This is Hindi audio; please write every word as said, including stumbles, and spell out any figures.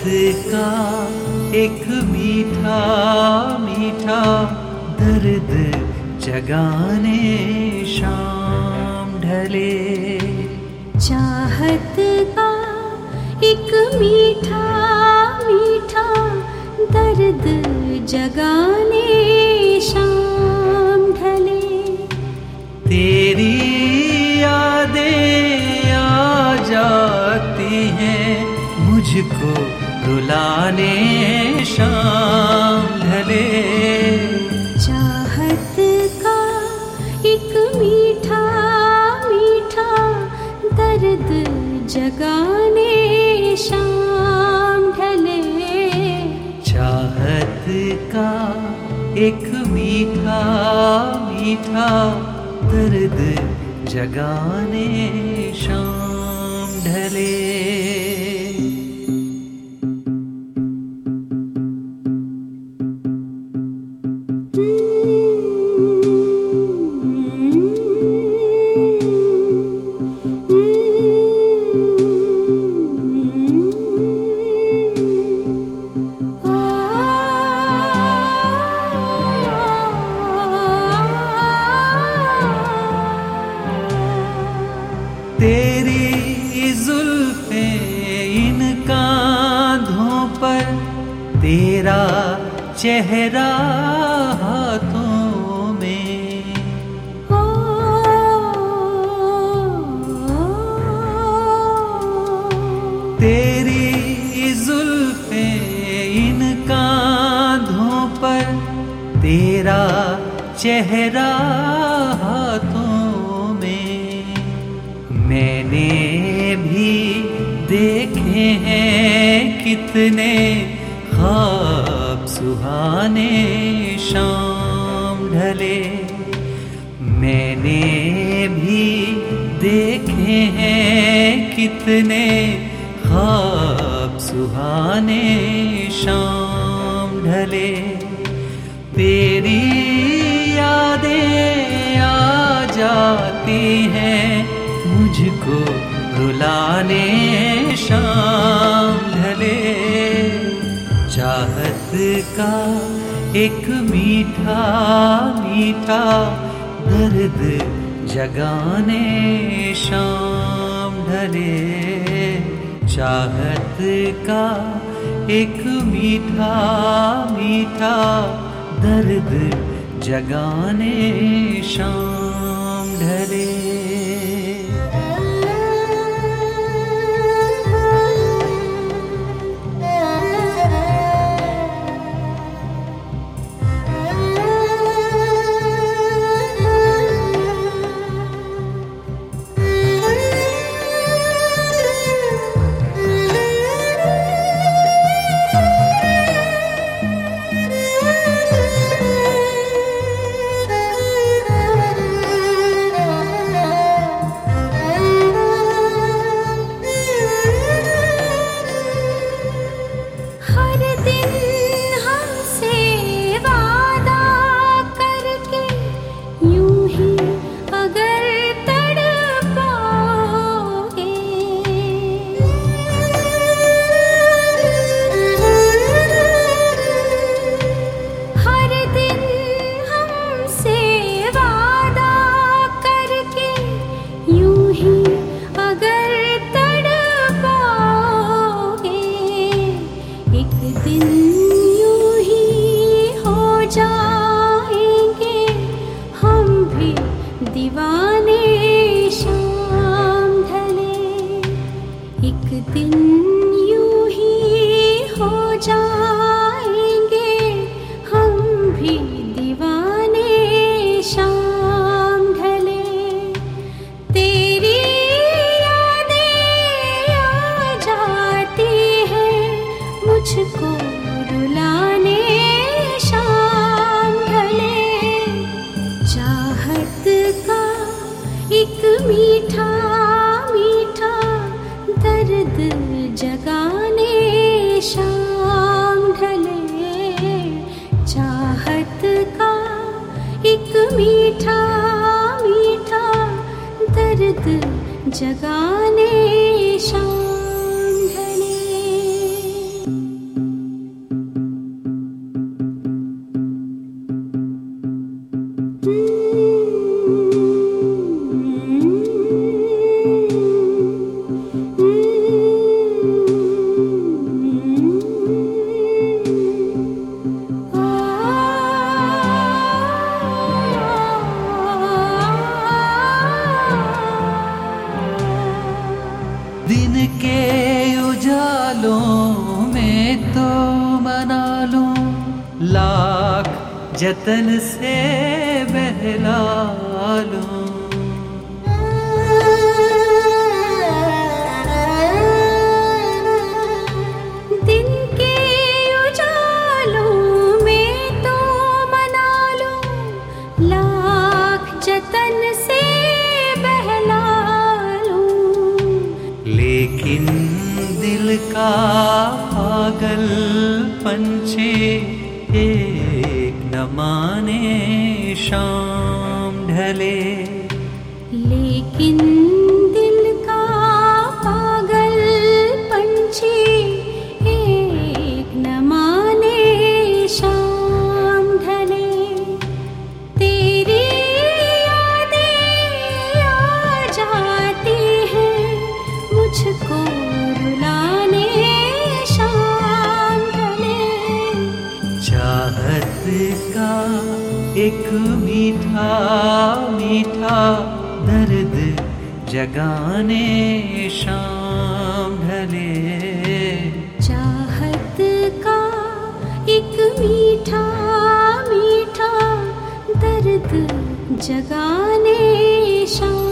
का एक मीठा मीठा दर्द जगाने शाम ढले। चाहत का एक मीठा मीठा दर्द जगाने शाम ढले। तेरी यादें आ जाती हैं मुझको रुलाने शाम ढले। चाहत का एक मीठा मीठा दर्द जगाने शाम ढले। चाहत का एक मीठा मीठा दर्द जगाने शाम ढले। तेरी जुल्फें इन कांधों पर, तेरा चेहरा हाथों में। ओ, तेरी जुल्फें इन कांधों पर, तेरा चेहरा हाथों में। मैंने भी देखे हैं कितने ख्वाब सुहाने शाम ढले। मैंने भी देखे हैं कितने ख्वाब सुहाने शाम ढले। तेरी यादें आ जाती हैं मुझको रुलाने शाम ढले। चाहत का एक मीठा मीठा दर्द जगाने शाम ढले। चाहत का एक मीठा मीठा दर्द जगाने शाम ढले। जगाने शाम ढले। लाख जतन से बहला लूं। दिन के उजालों में तो मना लूं, लाख जतन से बहला लूं, लेकिन दिल का पागल पंछी एक न माने शाम ढले। लेकिन दिल का पागल पंछी एक न माने शाम ढले। तेरी यादें आ जाती हैं मुझको रुलाने शाम ढले। चाहत का एक मीठा मीठा दर्द जगाने शाम ढले। चाहत का एक मीठा मीठा दर्द जगाने शाम